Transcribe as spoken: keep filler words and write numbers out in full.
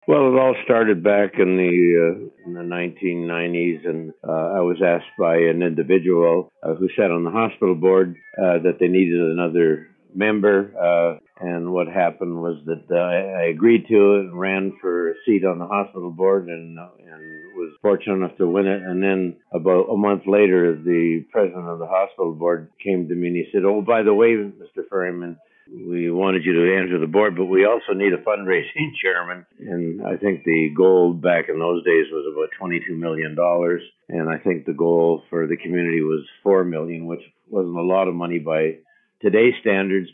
Well, it all started back in the uh, in the nineteen nineties, and uh, I was asked by an individual uh, who sat on the hospital board uh, that they needed another member. Uh, and what happened was that uh, I I agreed to it and ran for a seat on the hospital board, and uh, and was fortunate enough to win it. And then about a month later, the president of the hospital board came to me and he said, "Oh, by the way, Mister Ferryman, we wanted you to enter the board, but we also need a fundraising chairman." And I think the goal back in those days was about twenty-two million dollars. And I think the goal for the community was four million dollars, which wasn't a lot of money by today's standards,